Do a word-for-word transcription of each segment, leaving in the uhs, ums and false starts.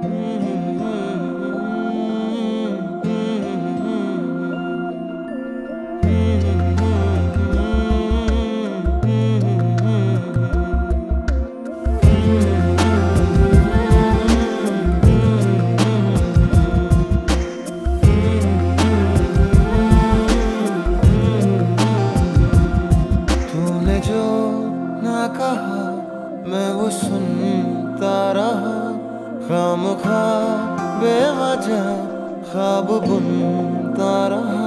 मैं वो सुनता रहा, खामखा बेवजह ख्वाब बुनता रहा।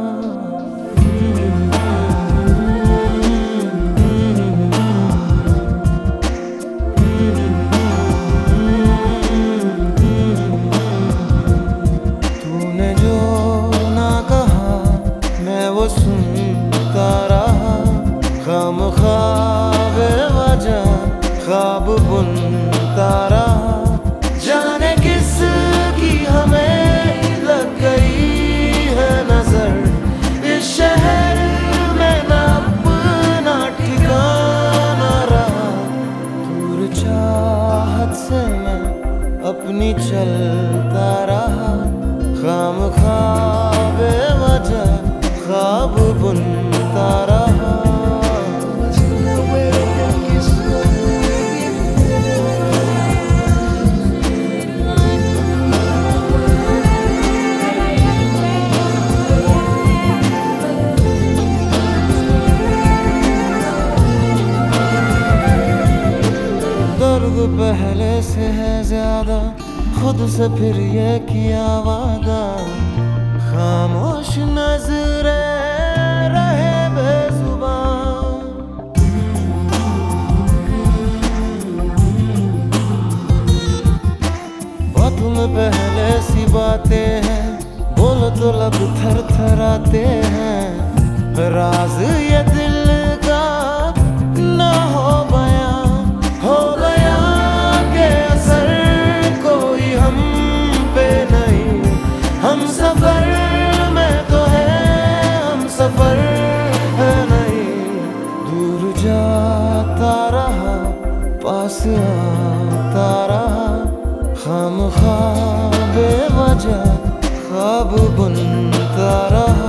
तूने जो ना कहा मैं वो सुनता रहा, खामखा बेवजह ख्वाब बुनता रहा। जाने किस की हमें लग गई है नजर, इस शहर में ना अपना ठिकाना रहा। दूर चाहत से मैं अपनी चलता रहा, खामखा बेवजह ख्वाब बुनता रहा। दर्द पहले से है ज्यादा, खुद से फिर ये किया वादा। खामोश नजरे रहे बेजुबान, बातों में पहले सी बातें हैं, बोलो तो लब थर थराते हैं। राज ये दिल का ना हो बयां, हो गया के असर कोई हम पे नहीं। हम सफर में तो है, हम सफर है नहीं। दूर जाता रहा, पास आता रहा, खामखा बेवजह ख्वाब बुनता रहा।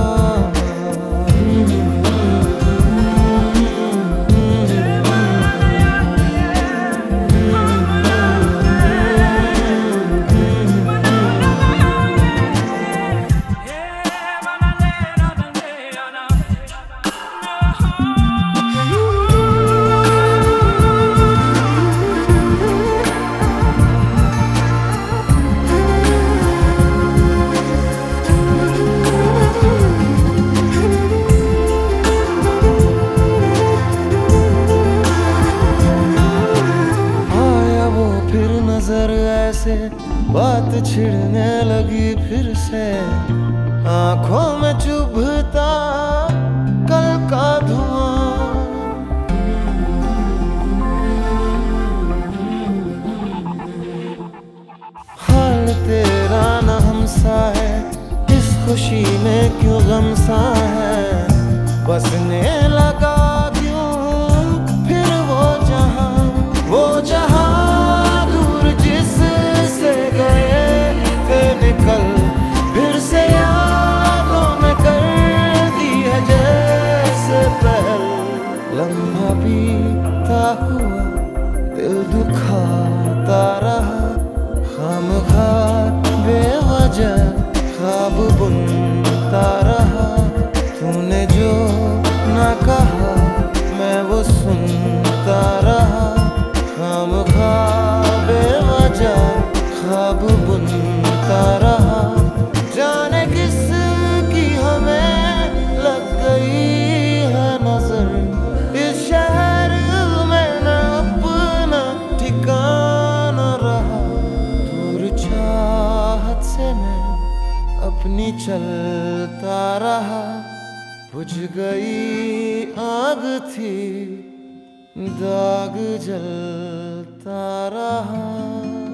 नजर ऐसे बात छिड़ने लगी फिर से, आंखों में चुभता कल का धुआं। हाल तेरा न हमसा है, इस खुशी में क्यों गम सा है। बसने लगा क्यों फिर वो जहां, वो जहां फिर से यादों में कर दी है जैसे पहल। लम्हा बीता हुआ दिल दुखाता रहा, खामखा बेवजह ख्वाब बुनता रहा। तूने जो ना कहा मैं वो सुनता रहा, खामखा बेवजह ख्वाब बुनता रहा। जाने किस की हमें लग गई है नजर, इस शहर में न अपना ठिकाना रहा। दूर चाहत से मैं अपनी चलता रहा, बुझ गई आग थी दाग जलता रहा।